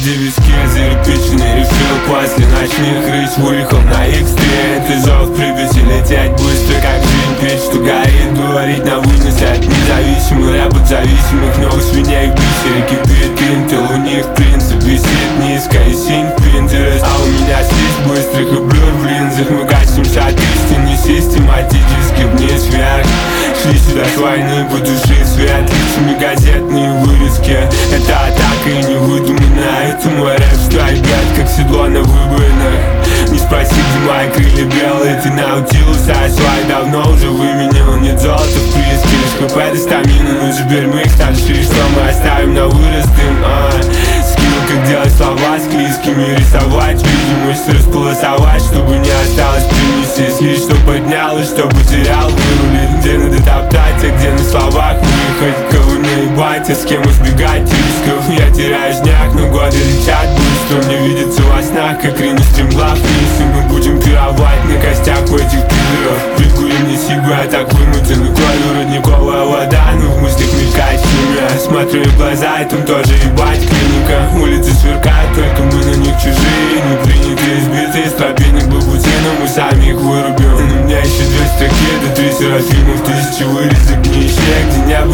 где виски зарепиченный рефил. После ночных рысь выехал на X3. Это зов Припяти, лететь быстро, как жизнь. Печь, что горит, говорить на вынос от независимых рэп от зависимых. Ног свиней в бисере кипит интел. У них принцип висит низко и синь Pinterest. А у меня слизь быстрых и блюр в линзах. Мы гасим шаг истины систематически вниз вверх. Шли сюда с войны по душе свет, лицами газетные вырезки. Это атака и не выдуманная. Это мой рэп страйкбет, как седло на выбоинах. Не спроси, где мои крылья белые. Ты наутилус, а свай давно уже выменил. Нет золота в приске, лишь ХП до стамина. Ну теперь мы их старшие, что мы оставим на вырост им. Скилл, как делать слова склизкими. Рисовать видимость, располосовать, чтобы не осталось примеси. Слить, что поднял и что потерял. Вырулить, где надо топтать, а где на словах выехать. Кого наебать, а с кем избегать рисков. Я теряю жняк, но годы летят быстро. Мне видится во снах, как ринус стремглав вниз. И мы будем пировать на костях у этих пидоров. Прикурим не сигу, я так вымутен. Кровью родниковая вода, но в мыслях мелькает химия. Смотрю в глаза, и там тоже ебать клиника. Улицы сверкают, только мы на них чужие. Не приняты, избитые с тропинок бабутина. Мы сами их вырубим. У меня еще 2 строки, до 3 серафимов, 1000 вырезок. Не ищи, где небо